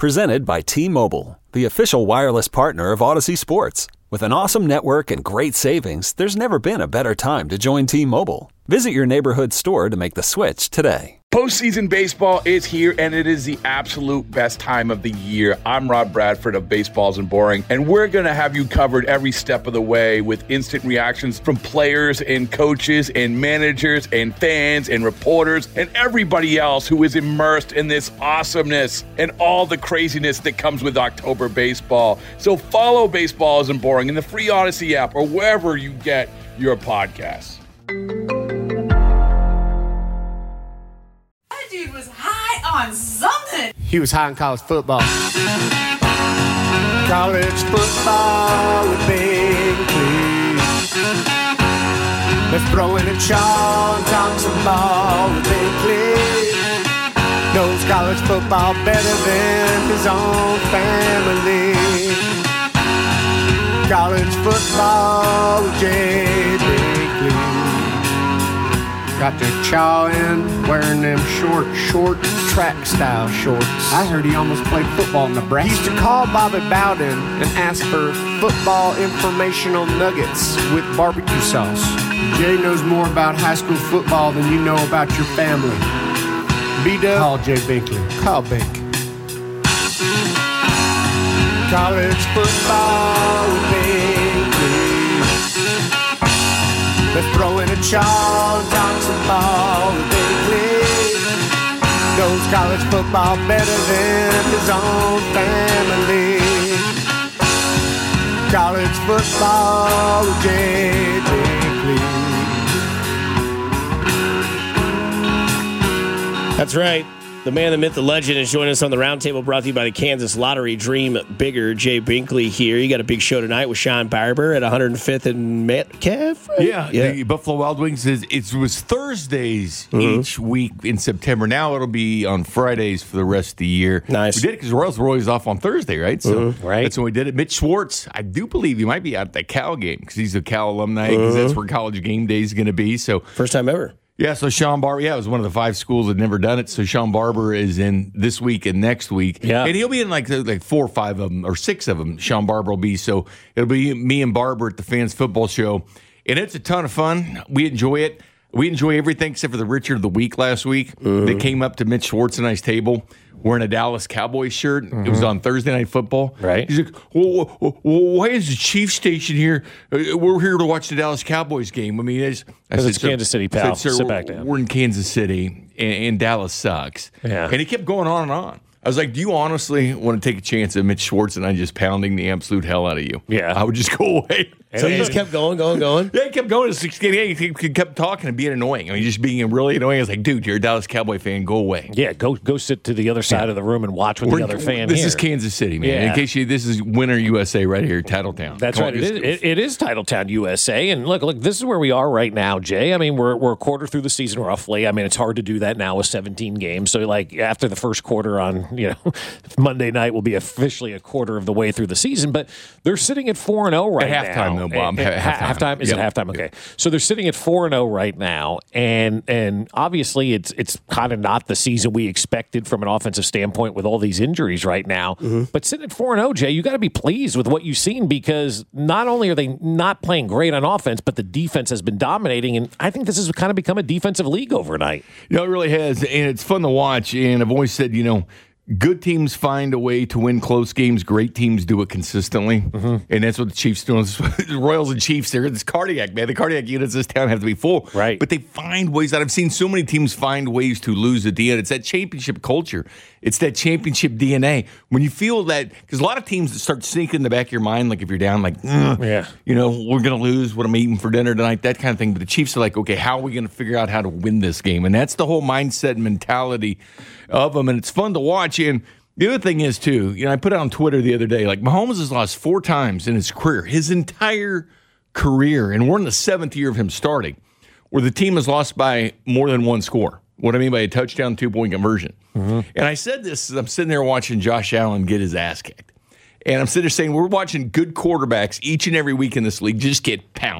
Presented by T-Mobile, the official wireless partner of Odyssey Sports. With an awesome network and great savings, there's never been a better time to join T-Mobile. Visit your neighborhood store to make the switch today. Postseason baseball is here, and it is the absolute best time of the year. I'm Rob Bradford of Baseballs and Boring, and we're going to have you covered every step of the way with instant reactions from players and coaches and managers and fans and reporters and everybody else who is immersed in this awesomeness and all the craziness that comes with October baseball. So follow Baseballs and Boring in the free Odyssey app or wherever you get your podcasts. Dude was high on something. He was high on college football. College football with Binkley. Let's throw in a chaw and talk some ball with Binkley. Knows college football better than his own family. College football with Jay Binkley. Got their chaw in, wearing them short track style shorts. I heard he almost played football in Nebraska. He used to call Bobby Bowden and ask for football informational nuggets with barbecue sauce. Jay knows more about high school football than you know about your family. B-Dub, call Jay Binkley. Call Bink. College football with Binkley. Let's throw in a chaw and talk some ball with Binkley. Knows college football better than his own family. College football with Jay Binkley. That's right. The man, the myth, the legend is joining us on the roundtable, brought to you by the Kansas Lottery. Dream bigger. Jay Binkley here. You got a big show tonight with Sean Barber at 105th and Metcalf, right? Yeah. The Buffalo Wild Wings it was Thursdays each week in September. Now it'll be on Fridays for the rest of the year. Nice. We did it because Royals were always off on Thursday, right? So right. That's when we did it. Mitch Schwartz, I do believe he might be out at that Cal game because he's a Cal alumni because that's where College Game Day is going to be. So First time ever. Yeah, so Sean Barber, it was one of the 5 schools that never done it. So Sean Barber is in this week and next week. Yeah. And he'll be in like 4 or 5 of them, or 6 of them, Sean Barber will be. So it'll be me and Barber at the Fans Football Show. And it's a ton of fun. We enjoy it. We enjoy everything except for the Richard of the Week last week. They came up to Mitch Schwartz and I's table wearing a Dallas Cowboys shirt. It was on Thursday Night Football. Right. He's like, well, why is the Chiefs station here? We're here to watch the Dallas Cowboys game. I mean, Because it's Kansas City, pal. Sit back down. We're in Kansas City, and Dallas sucks. Yeah. And he kept going on and on. I was like, do you honestly want to take a chance at Mitch Schwartz and I just pounding the absolute hell out of you? Yeah. I would just go away. So he just kept going. Yeah, he kept going. He kept talking and being annoying. I mean, just being really annoying. I was like, dude, you're a Dallas Cowboy fan. Go away. Yeah, go sit to the other side of the room and watch with the other fan This here. is Kansas City, man. Yeah. In case this is Winter USA right here, Titletown. That's right. It is Titletown, USA. And look, this is where we are right now, Jay. I mean, we're a quarter through the season roughly. I mean, it's hard to do that now with 17 games. So, like, after the first quarter on, Monday night will be officially a quarter of the way through the season. But they're sitting at 4-0 right now. At halftime, though, Bob. Halftime? Is it halftime? Okay. So they're sitting at 4-0 right now, and obviously it's kind of not the season we expected from an offensive standpoint with all these injuries right now. But sitting at 4-0, Jay, you got to be pleased with what you've seen because not only are they not playing great on offense, but the defense has been dominating, and I think this has kind of become a defensive league overnight. It really has, and it's fun to watch, and I've always said, good teams find a way to win close games. Great teams do it consistently. And that's what the Chiefs do. The Royals and Chiefs, they're this cardiac, man. The cardiac units in this town have to be full. Right. But they find ways that I've seen so many teams find ways to lose at the end. It's that championship culture. It's that championship DNA. When you feel that, because a lot of teams that start sneaking in the back of your mind, like if you're down, like, we're going to lose what I'm eating for dinner tonight, that kind of thing. But the Chiefs are like, okay, how are we going to figure out how to win this game? And that's the whole mindset and mentality of them. And it's fun to watch. And the other thing is, too, I put it on Twitter the other day, like Mahomes has lost 4 times in his career, his entire career. And we're in the 7th year of him starting, where the team has lost by more than 1 score. What I mean by a touchdown, 2-point conversion. And I said this as I'm sitting there watching Josh Allen get his ass kicked. And I'm sitting there saying we're watching good quarterbacks each and every week in this league just get pounded.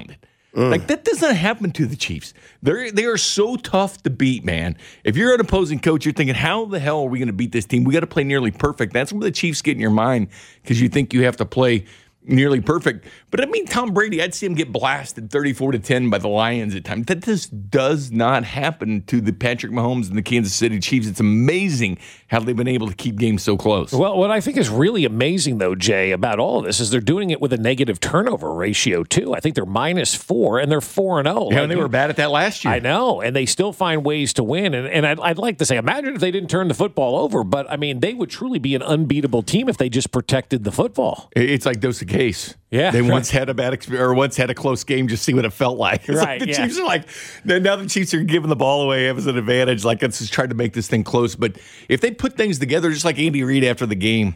Like, that doesn't happen to the Chiefs. They are so tough to beat, man. If you're an opposing coach, you're thinking, how the hell are we going to beat this team? We got to play nearly perfect. That's where the Chiefs get in your mind, because you think you have to play nearly perfect. But I mean, Tom Brady, I'd see him get blasted 34-10 by the Lions at times. That just does not happen to the Patrick Mahomes and the Kansas City Chiefs. It's amazing how they've been able to keep games so close. Well, what I think is really amazing, though, Jay, about all of this is they're doing it with a negative turnover ratio, too. I think they're -4, and they're 4-0. Yeah, and they were bad at that last year. I know, and they still find ways to win. And I'd like to say, imagine if they didn't turn the football over, but, I mean, they would truly be an unbeatable team if they just protected the football. It's like Dos Case. Yeah. They once had a bad experience, or once had a close game, just see what it felt like. It's right, like the Chiefs are like, now the Chiefs are giving the ball away as an advantage. Like, let's just try to make this thing close. But if they put things together, just like Andy Reid after the game,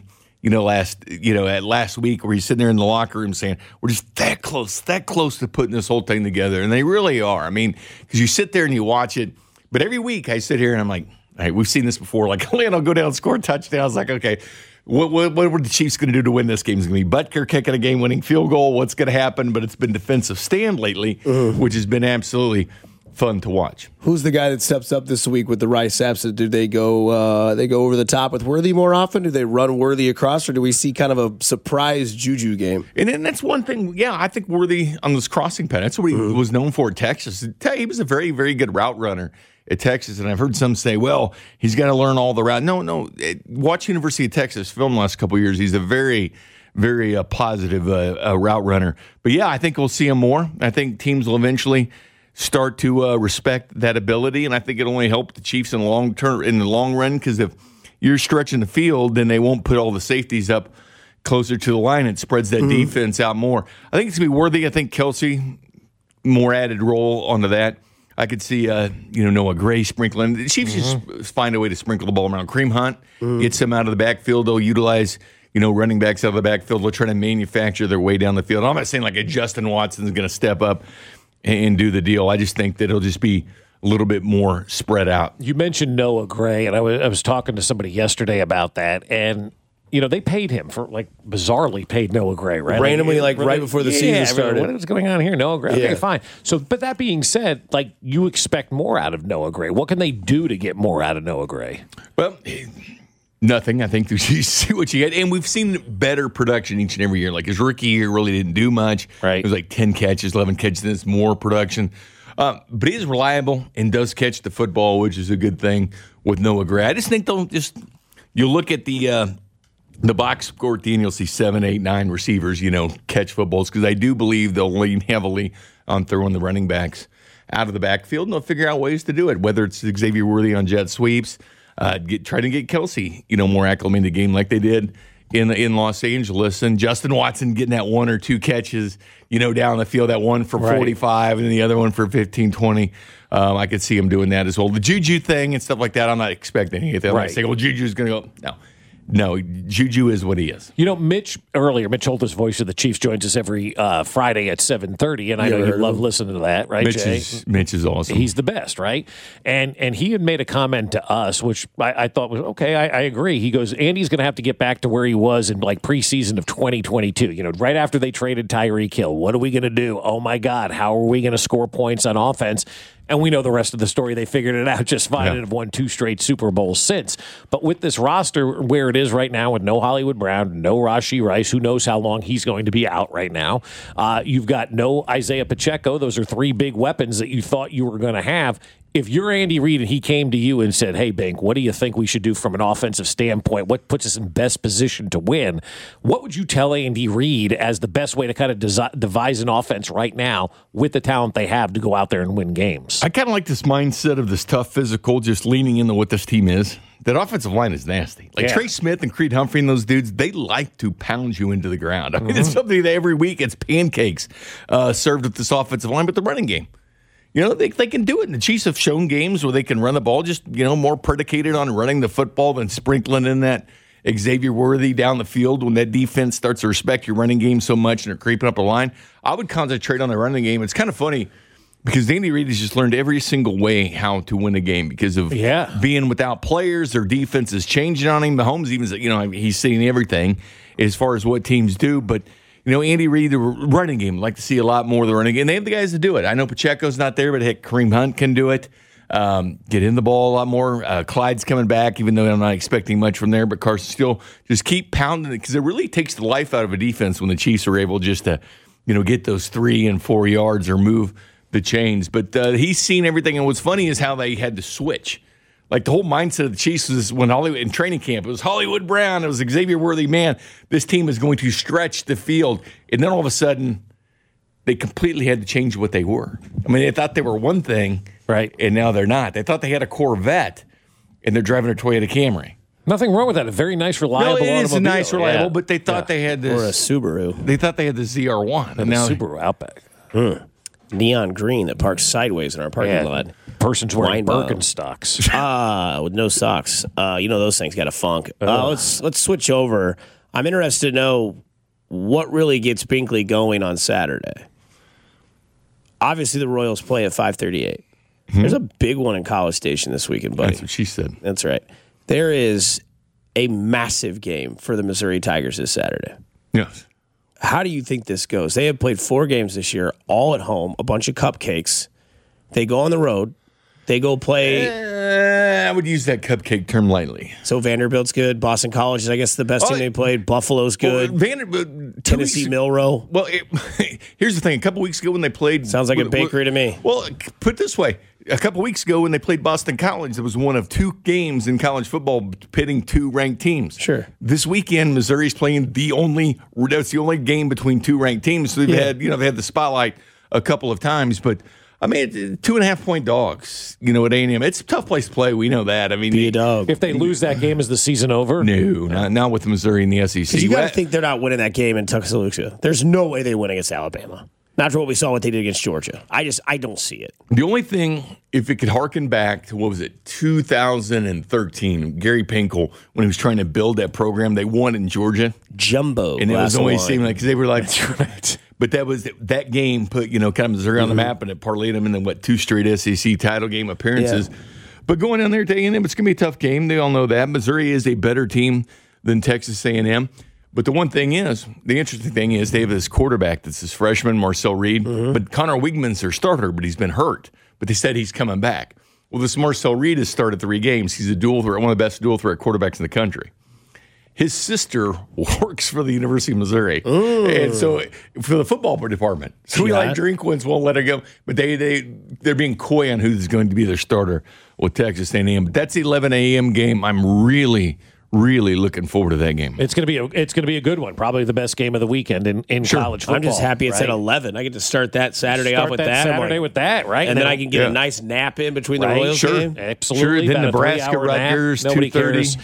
last week, where he's sitting there in the locker room saying, we're just that close to putting this whole thing together. And they really are. I mean, because you sit there and you watch it. But every week I sit here and I'm like, all right, we've seen this before. Like, Atlanta will go down and score a touchdown. I was like, okay, what were the Chiefs going to do to win this game? Is it going to be Butker kicking a game-winning field goal? What's going to happen? But it's been defensive stand lately, which has been absolutely fun to watch. Who's the guy that steps up this week with the Rice absent? Do they go over the top with Worthy more often? Do they run Worthy across, or do we see kind of a surprise Juju game? And then that's one thing. Yeah, I think Worthy on this crossing pattern, that's what he was known for at Texas. He was a very, very good route runner at Texas, and I've heard some say, well, he's got to learn all the route. No. Watch University of Texas film the last couple of years. He's a very, very positive route runner. But, yeah, I think we'll see him more. I think teams will eventually start to respect that ability, and I think it'll only help the Chiefs in the long run, because if you're stretching the field, then they won't put all the safeties up closer to the line. It spreads that defense out more. I think it's going to be Worthy. I think Kelsey, more added role onto that. I could see, Noah Gray sprinkling. The Chiefs just find a way to sprinkle the ball around. Kareem Hunt gets him out of the backfield. They'll utilize, running backs out of the backfield. They'll try to manufacture their way down the field. I'm not saying like a Justin Watson's going to step up and do the deal. I just think that it'll just be a little bit more spread out. You mentioned Noah Gray, and I was talking to somebody yesterday about that, and they paid him for, bizarrely paid Noah Gray, right? Randomly, right before the season started. What is going on here? Noah Gray. Okay, fine. So, but that being said, you expect more out of Noah Gray. What can they do to get more out of Noah Gray? Well, nothing. I think you see what you get. And we've seen better production each and every year. Like his rookie year really didn't do much. Right. It was 10 catches, 11 catches. Then it's more production. But he is reliable and does catch the football, which is a good thing with Noah Gray. I just think you look at the box score at the end, you'll see 7, 8, 9 receivers, catch footballs, because I do believe they'll lean heavily on throwing the running backs out of the backfield, and they'll figure out ways to do it, whether it's Xavier Worthy on jet sweeps, try to get Kelsey, more acclimated to the game like they did in Los Angeles, and Justin Watson getting that 1 or 2 catches, down the field, that one for 45 and then the other one for 15, 20. I could see him doing that as well. The Juju thing and stuff like that, I'm not expecting anything. I'm not saying, Juju's going to go. No, Juju is what he is. Mitch Holthus, voice of the Chiefs, joins us every Friday at 7:30, and I know you love listening to that, right, Jay? Mitch is awesome. He's the best, right? And he had made a comment to us, which I thought was, okay, I agree. He goes, Andy's going to have to get back to where he was in preseason of 2022. Right after they traded Tyreek Hill. What are we going to do? Oh, my God, how are we going to score points on offense? And we know the rest of the story. They figured it out just fine and have won 2 straight Super Bowls since. But with this roster where it is right now, with no Hollywood Brown, no Rashee Rice, who knows how long he's going to be out right now. You've got no Isaiah Pacheco. Those are 3 big weapons that you thought you were going to have. If you're Andy Reid and he came to you and said, hey, Bink, what do you think we should do from an offensive standpoint? What puts us in best position to win? What would you tell Andy Reid as the best way to kind of devise an offense right now with the talent they have to go out there and win games? I kind of like this mindset of this tough physical, just leaning into what this team is. That offensive line is nasty. Trey Smith and Creed Humphrey and those dudes, they like to pound you into the ground. I mean, it's something that every week it's pancakes served with this offensive line, but the running game. They can do it. And the Chiefs have shown games where they can run the ball just, more predicated on running the football than sprinkling in that Xavier Worthy down the field when that defense starts to respect your running game so much and they're creeping up the line. I would concentrate on the running game. It's kind of funny because Andy Reid has just learned every single way how to win a game because of being without players. Their defense is changing on him. Mahomes even said, he's seeing everything as far as what teams do. But, Andy Reid, the running game, like to see a lot more of the running game. They have the guys to do it. I know Pacheco's not there, but heck, Kareem Hunt can do it. Get in the ball a lot more. Clyde's coming back, even though I'm not expecting much from there. But Carson still just keep pounding it because it really takes the life out of a defense when the Chiefs are able just to, get those 3 and 4 yards or move the chains. But he's seen everything. And what's funny is how they had to switch. Like the whole mindset of the Chiefs was when Hollywood in training camp, it was Hollywood Brown, it was Xavier Worthy. Man, this team is going to stretch the field. And then all of a sudden, they completely had to change what they were. I mean, they thought they were one thing, right? And now they're not. They thought they had a Corvette, and they're driving a Toyota Camry. Nothing wrong with that. A very nice, reliable automobile. No, it is a nice, reliable, but they thought they had this. Or a Subaru. They thought they had the ZR1. And now Subaru Outback. Neon green that parks sideways in our parking lot. Person's wearing Birkenstocks. With no socks. Those things got a funk. Let's switch over. I'm interested to know what really gets Binkley going on Saturday. Obviously, the Royals play at 5:38. There's a big one in College Station this weekend, buddy. That's what she said. That's right. There is a massive game for the Missouri Tigers this Saturday. Yes. How do you think this goes? They have played 4 games this year, all at home, a bunch of cupcakes. They go on the road. They go play. I would use that cupcake term lightly. So Vanderbilt's good. Boston College is, I guess, the best team they played. Buffalo's good. Tennessee Milrow. Well, here's the thing. A couple weeks ago when they played. Sounds like a bakery to me. Well, put it this way. A couple weeks ago when they played Boston College, it was one of 2 games in college football pitting 2 ranked teams. Sure. This weekend, Missouri's playing that's the only game between 2 ranked teams. So they had the spotlight a couple of times, but I mean, 2.5-point dogs, at A&M. It's a tough place to play. We know that. I mean, be a dog. If they lose that game, is the season over? No, not with Missouri in the SEC. Because you got to think they're not winning that game in Tuscaloosa. There's no way they win against Alabama. Not for what we saw what they did against Georgia. I don't see it. The only thing, if it could harken back to, 2013, Gary Pinkel, when he was trying to build that program, they won in Georgia. Jumbo. And it was always seeming like, because they were like, but that game put, kind of Missouri on the map, and it parlayed them into, 2 straight SEC title game appearances. Yeah. But going down there to A&M, it's going to be a tough game. They all know that. Missouri is a better team than Texas A&M. But the interesting thing is they have this quarterback that's this freshman, Marcel Reed. But Connor Wigman's their starter, but he's been hurt. But they said he's coming back. Well, this Marcel Reed has started 3 games. He's a dual threat, one of the best dual threat quarterbacks in the country. His sister works for the University of Missouri, and so for the football department. So we Drinkwitz won't let her go, but they're being coy on who's going to be their starter with Texas A&M. But that's the 11 a.m. game. I'm really looking forward to that game. It's going to be a good one. Probably the best game of the weekend in college football. I'm just happy it's at 11. I get to start that Saturday off with that. Saturday with that, right? And then I can get a nice nap in between the Royals game. Absolutely. Then Nebraska Rutgers 2:30.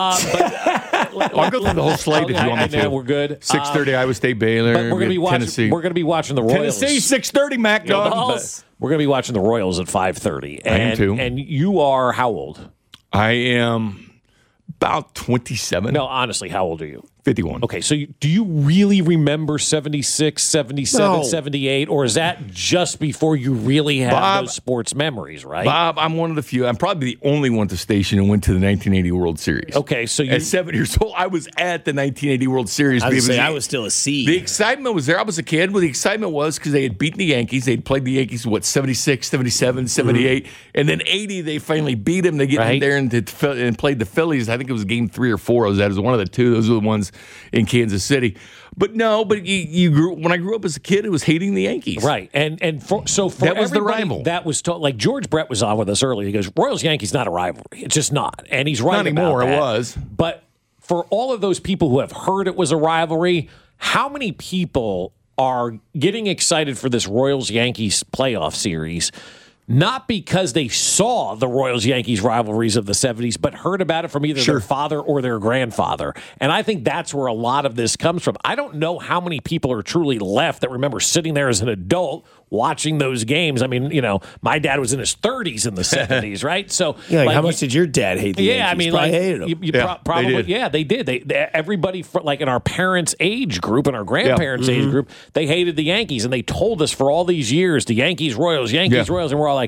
I'll go through the whole slate if you want me to. We're good. 6:30 Iowa State Baylor. But we're going to be watching. Tennessee. We're going to be watching the Royals. Tennessee 6:30. Mac Dog. We're going to be watching the Royals at 5:30. I am too. And you are how old? I am about 27. No, honestly, how old are you? 51. Okay, so do you really remember 76, 77, 78, or is that just before you really have those sports memories, right? Bob, I'm one of the few. I'm probably the only one at the station who went to the 1980 World Series. Okay, so at 7 years old, I was at the 1980 World Series. I was still a seed. The excitement was there. I was a kid. Well, the excitement was because they had beaten the Yankees. They'd played the Yankees, 76, 77, 78. And then 80, they finally beat them. They get in there and played the Phillies. I think it was game 3 or 4. I was at. It was one of the 2. Those were the ones in Kansas City. But you grew. When I grew up as a kid, it was hating the Yankees. Right. And for that was the rival. That was like George Brett was on with us earlier. He goes, Royals-Yankees not a rivalry. It's just not. And he's right not anymore, about that. It was. But for all of those people who have heard it was a rivalry, how many people are getting excited for this Royals-Yankees playoff series? Not because they saw the Royals-Yankees rivalries of the 70s, but heard about it from either their father or their grandfather. And I think that's where a lot of this comes from. I don't know how many people are truly left that remember sitting there as an adult watching those games. I mean, my dad was in his 30s in the 70s, right? So, how much did your dad hate the Yankees? Yeah, I mean, probably hated them. Probably, they did. Everybody, in our parents' age group and our grandparents' age group, they hated the Yankees, and they told us for all these years, the Yankees, Royals, Royals, and we're all like,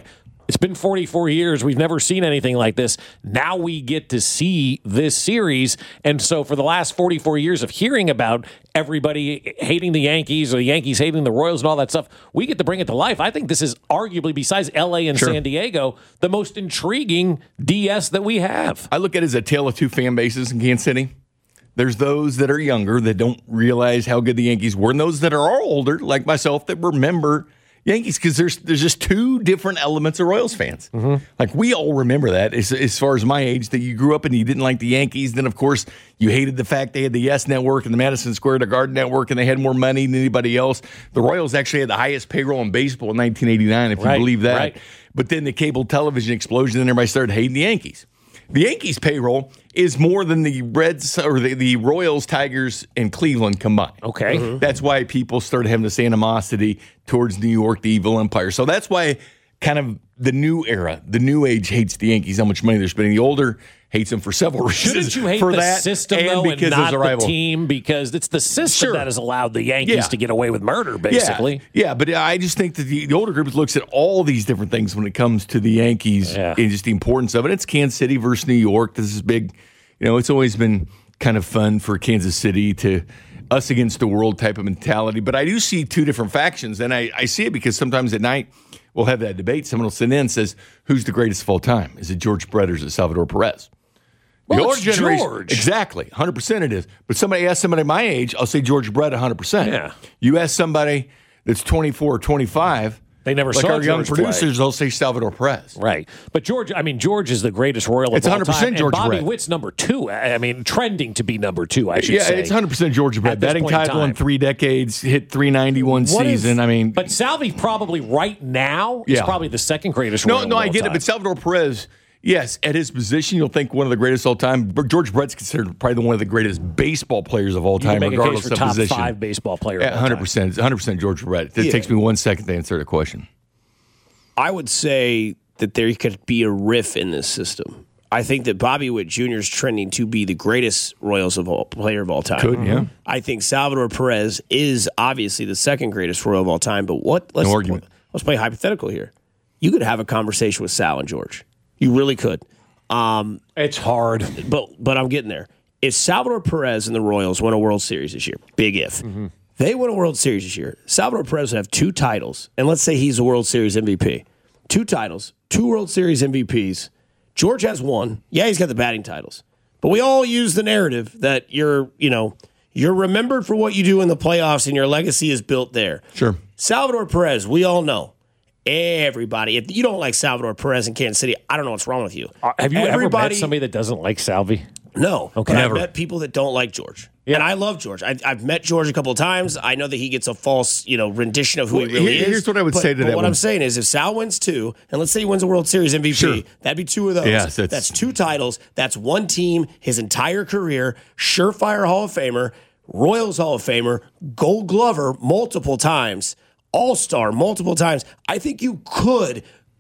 It's been 44 years. We've never seen anything like this. Now we get to see this series. And so for the last 44 years of hearing about everybody hating the Yankees or the Yankees hating the Royals and all that stuff, we get to bring it to life. I think this is arguably, besides L.A. and San Diego, the most intriguing DS that we have. I look at it as a tale of two fan bases in Kansas City. There's those that are younger that don't realize how good the Yankees were, and those that are older, like myself, that remember Yankees, because there's just two different elements of Royals fans. Like, we all remember that as far as my age, that you grew up and you didn't like the Yankees. Then, of course, you hated the fact they had the Yes Network and the Madison Square Garden Network, and they had more money than anybody else. The Royals actually had the highest payroll in baseball in 1989, if you believe that. Right. But then the cable television explosion, and everybody started hating the Yankees. The Yankees' payroll is more than the Reds or the Royals, Tigers, and Cleveland combined. Okay. That's why people started having this animosity towards New York, the evil empire. So that's why kind of the new era, the new age hates the Yankees, how much money they're spending. The older hates them for several reasons. Shouldn't you hate for the that, system, and though, and because not there's a the rival team? Because it's the system that has allowed the Yankees to get away with murder, basically. Yeah, but I just think that the older group looks at all these different things when it comes to the Yankees and just the importance of it. It's Kansas City versus New York. This is big. You know, it's always been kind of fun for Kansas City to us against the world type of mentality. But I do see two different factions, and I see it because sometimes at night we'll have that debate. Someone will sit in and says, who's the greatest of all time? Is it George Brett or is it Salvador Perez? Well, the older it's generation, George. exactly, 100% it is. But somebody ask somebody my age, I'll say George Brett 100%. Yeah. You ask somebody that's 24 or 25, they never like saw our young George producers, play. they'll say Salvador Perez. Right. But George is the greatest Royal It's of all 100% time. George and Bobby Brett. Witt's number 2. I mean, trending to be number 2, I should say. Yeah, it's 100% George Brett. At this Batting point in title in time. 3 decades, hit 391 season. But Salvi probably right now is probably the second greatest Royal of all I get time. it. But Salvador Perez, yes, at his position, you'll think one of the greatest of all time. But George Brett's considered probably one of the greatest baseball players of all time, make regardless a case for of top position. 5 baseball player Yeah, of all time. 100%. 100% George Brett. It takes me 1 second to answer the question. I would say that there could be a riff in this system. I think that Bobby Witt Jr. is trending to be the greatest Royals player of all time. Could, yeah. I think Salvador Perez is obviously the second greatest Royal of all time. But let's play hypothetical here. You could have a conversation with Sal and George. You really could. It's hard. But I'm getting there. If Salvador Perez and the Royals win a World Series this year, big if, they win a World Series this year, Salvador Perez would have 2 titles, and let's say he's a World Series MVP. 2 titles, 2 World Series MVPs. George has 1. Yeah, he's got the batting titles. But we all use the narrative that you're remembered for what you do in the playoffs and your legacy is built there. Sure. Salvador Perez, we all know. Everybody, if you don't like Salvador Perez in Kansas City, I don't know what's wrong with you. Have you ever met somebody that doesn't like Salvi? No. Okay. But Never. I've met people that don't like George. Yeah. And I love George. I've met George a couple of times. I know that he gets a false, rendition of who he really is. Here's what I would say to but that what one. I'm saying is if Sal wins 2, and let's say he wins a World Series MVP, Sure. that'd be 2 of those. Yes, that's 2 titles. That's 1 team, his entire career, surefire Hall of Famer, Royals Hall of Famer, Gold Glover multiple times, All-Star multiple times. I think you could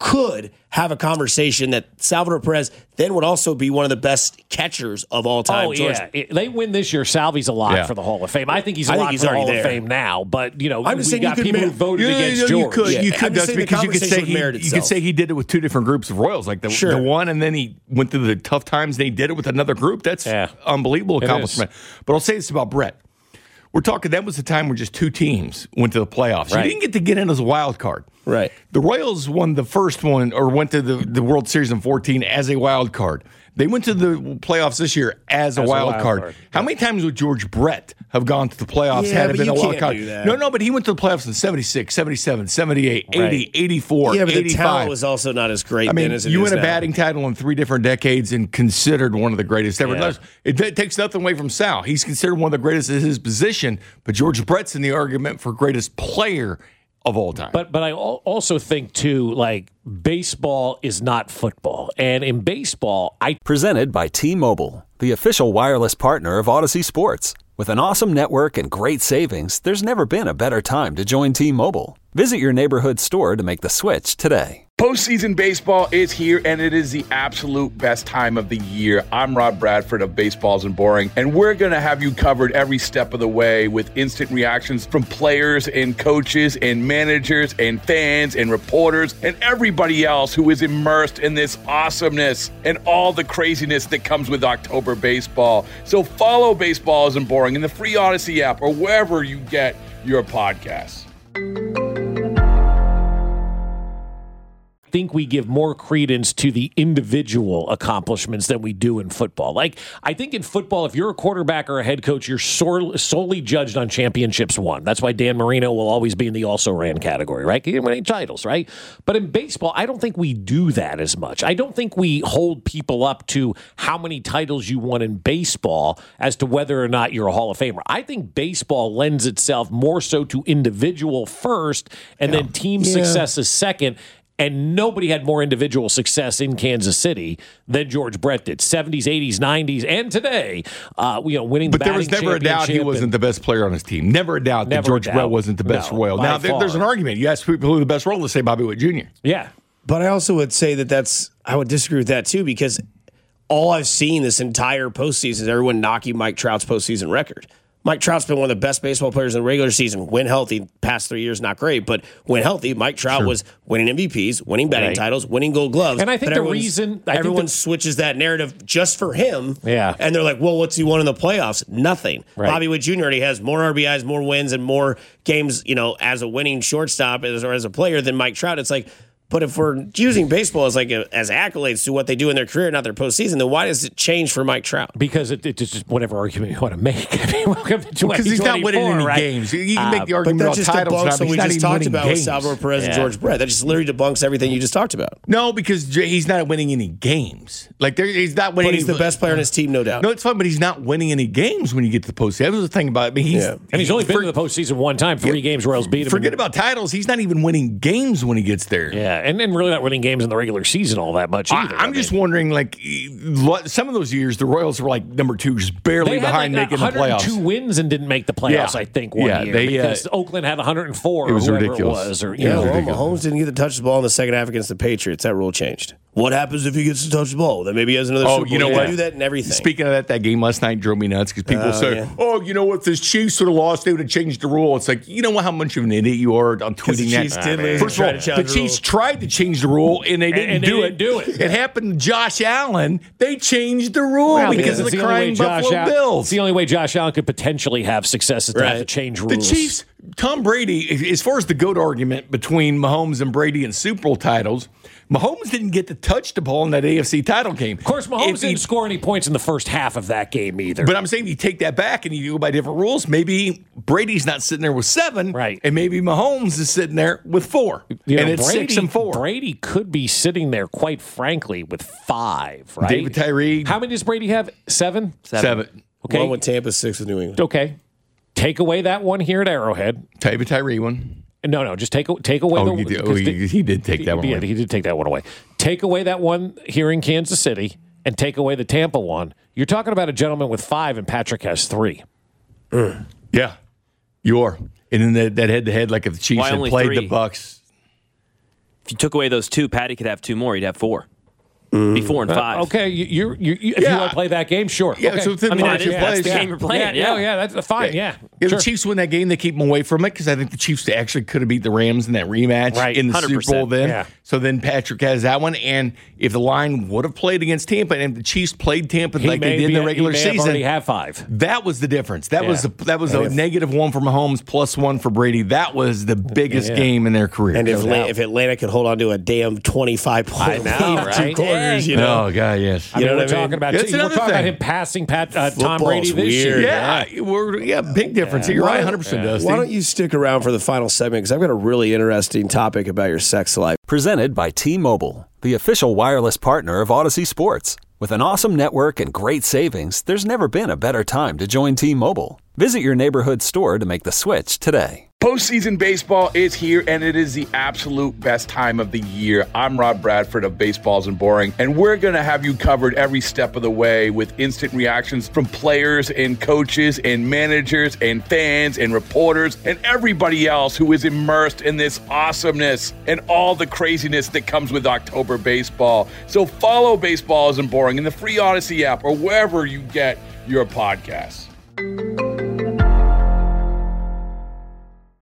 have a conversation that Salvador Perez then would also be one of the best catchers of all time. Oh, George, yeah. They win this year. Salvi's a lot for the Hall of Fame. I think he's a lot for the Hall of Fame now. But, I'm just we saying got you could people who voted against George. You could, I'm just saying the because you conversation could say he did it with 2 different groups of Royals, like the one, and then he went through the tough times, and he did it with another group. That's unbelievable accomplishment. But I'll say this about Brett. We're talking, that was the time where just 2 teams went to the playoffs. Right. You didn't get in as a wild card. Right. The Royals won the first one, or went to the World Series in 2014 as a wild card. They went to the playoffs this year as a wild card. How many times would George Brett have gone to the playoffs had it been a wild card? No, but he went to the playoffs in 76, 77, 78, 80, 84, yeah, but 85. the talent was also not as great then as it is you win a now. batting title in 3 different decades and considered one of the greatest ever. Yeah. It takes nothing away from Sal. He's considered one of the greatest at his position, but George Brett's in the argument for greatest player of all time. But I also think, too, like, baseball is not football. And in baseball, Presented by T-Mobile, the official wireless partner of Odyssey Sports. With an awesome network and great savings, there's never been a better time to join T-Mobile. Visit your neighborhood store to make the switch today. Postseason baseball is here, and it is the absolute best time of the year. I'm Rob Bradford of Baseballs and Boring, and we're going to have you covered every step of the way with instant reactions from players and coaches and managers and fans and reporters and everybody else who is immersed in this awesomeness and all the craziness that comes with October baseball. So follow Baseballs and Boring in the free Odyssey app or wherever you get your podcasts. Think we give more credence to the individual accomplishments than we do in football. Like, I think in football, if you're a quarterback or a head coach, you're solely judged on championships won. That's why Dan Marino will always be in the also-ran category, right? He didn't win any titles, right? But in baseball, I don't think we do that as much. I don't think we hold people up to how many titles you won in baseball as to whether or not you're a Hall of Famer. I think baseball lends itself more so to individual first and then team success is second. And nobody had more individual success in Kansas City than George Brett did. 70s, 80s, 90s, and today, winning the batting championship. But there was never a doubt he wasn't the best player on his team. Never a doubt that George Brett wasn't the best Royal. Now, there's an argument. You ask people who the best Royal, let's say Bobby Witt Jr. Yeah. But I also would say I would disagree with that too, because all I've seen this entire postseason is everyone knocking Mike Trout's postseason record. Mike Trout's been one of the best baseball players in the regular season. When healthy, past 3 years, not great, but when healthy, Mike Trout was winning MVPs, winning batting titles, winning Gold Gloves. And I think everyone switches that narrative just for him. Yeah. And they're like, well, what's he won in the playoffs? Nothing. Right. Bobby Witt Jr. already has more RBIs, more wins, and more games, as a winning shortstop or as a player than Mike Trout. It's like, but if we're using baseball as as accolades to what they do in their career, not their postseason, then why does it change for Mike Trout? Because it's just whatever argument you want to make. I mean, welcome to 2024, because he's not winning any right? games. You can make the argument but that about just titles, debunks what we just talked about with games. Salvador Perez and George Brett. That just literally debunks everything you just talked about. No, because he's not winning any games. He's not winning. But he's the best player on his team, no doubt. No, it's fine, but he's not winning any games when you get to the postseason. That was the thing about it. And he's only been to the postseason one time, 3 games Royals beat him. Forget about titles. He's not even winning games when he gets there. Yeah, and really not winning games in the regular season all that much either. I'm just wondering, some of those years, the Royals were like number 2, just barely behind making the playoffs. 102 wins and didn't make the playoffs, I think, one year. Because Oakland had 104 it was or whoever ridiculous. it was. Mahomes didn't get to touch the ball in the second half against the Patriots. That rule changed. What happens if he gets to touch the ball? Then maybe he has another Super Bowl. You know what? Do that in everything. Speaking of that game last night drove me nuts because people say, you know what, if the Chiefs would have lost, they would have changed the rule. It's like, you know how much of an idiot you are on tweeting that? First of all, the Chiefs tried to change the rule, and they didn't do it. It happened to Josh Allen. They changed the rule because of the crying Buffalo Bills. It's the only way Josh Allen could potentially have success is to have to change rules. The Chiefs, Tom Brady, as far as the GOAT argument between Mahomes and Brady and Super Bowl titles, Mahomes didn't get to touch the ball in that AFC title game. Of course, Mahomes didn't score any points in the first half of that game either. But I'm saying you take that back and you go by different rules. Maybe Brady's not sitting there with 7, right? And maybe Mahomes is sitting there with 4, and it's Brady, 6 and 4. Brady could be sitting there, quite frankly, with 5. Right? David Tyree. How many does Brady have? 7. 7. Okay. 1 with Tampa, 6 with New England. Okay. Take away that one here at Arrowhead. David Tyree one. No, just take away he did take that one away. He did take that one away. Take away that one here in Kansas City and take away the Tampa one. You're talking about a gentleman with 5 and Patrick has 3. Yeah, you are. And then that head-to-head, like if the Chiefs had played 3? the Bucks. If you took away those 2, Patty could have 2 more. He'd have 4. Be 4 and 5. Okay, if you want to play that game, sure. Yeah, okay. so that's the game you're playing. Yeah, that's fine. Yeah, If sure. the Chiefs win that game, they keep them away from it because I think the Chiefs actually could have beat the Rams in that rematch in the 100%. Super Bowl then. Yeah. So then Patrick has that one. And if the line would have played against Tampa and if the Chiefs played Tampa like they did in the regular season, already have 5. That was the difference. That was a -1 for Mahomes, +1 for Brady. That was the biggest game in their career. And if Atlanta could hold on to a damn 25-point lead in 2 quarters, you know. Oh, God, yes. I mean, we're talking about him passing Tom Brady this year. Yeah, big difference. You're right, 100%, Dusty. Why don't you stick around for the final segment? Because I've got a really interesting topic about your sex life. Presented by T-Mobile, the official wireless partner of Odyssey Sports. With an awesome network and great savings, there's never been a better time to join T-Mobile. Visit your neighborhood store to make the switch today. Postseason baseball is here, and it is the absolute best time of the year. I'm Rob Bradford of Baseballs and Boring, and we're going to have you covered every step of the way with instant reactions from players and coaches and managers and fans and reporters and everybody else who is immersed in this awesomeness and all the craziness that comes with October baseball. So follow Baseballs and Boring in the free Odyssey app or wherever you get your podcasts.